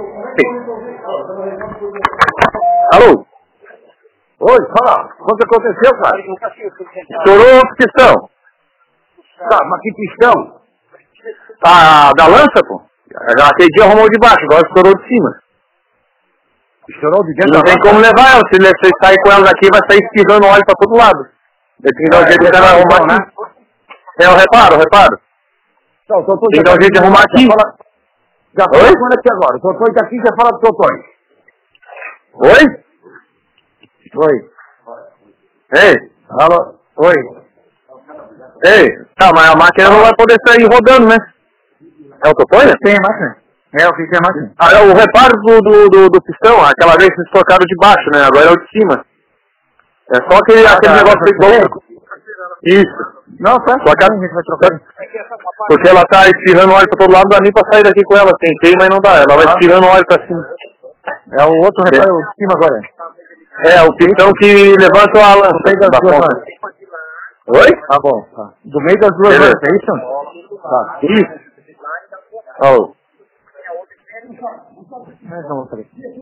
Alô? Oi, fala. O que aconteceu, cara? Estourou a pistão. Tá, mas que pistão? Da lança, pô. Aquele dia arrumou de baixo, agora estourou de cima. Estourou de dentro Não da tem lança? como levar ela. Se você sair com ela daqui, vai sair espirrando óleo pra todo lado. Tem que dar um jeito de ela arrumar né? aqui. É, o reparo. Não, o doutor Tem que dar um jeito de arrumar aqui. Já fala com ele aqui agora. O doutor está aqui, já fala do doutor. Oi? Oi. Ei? Alô? Oi. Ei? Tá, mas a máquina não vai poder sair rodando, né? É o Totonha? Tem a máquina. É, o que é a máquina? Ah, é o reparo do pistão, aquela vez vocês trocaram de baixo, né? Agora é o de cima. É só aquele negócio de louco. Isso. Não, tá. Só que a gente vai trocar. porque ela tá espirrando óleo pra todo lado, não dá nem pra sair daqui com ela. Tentei, mas não dá. Ela vai espirrando óleo pra cima. É o outro reparo, o de cima agora. É, o pistão que levanta a lança. Do meio das da duas ponta. lanças. Oi? Tá bom, tá. Do meio das duas Beleza. lanças, é isso? Tá. Isso. Oh. Mas não vou saber.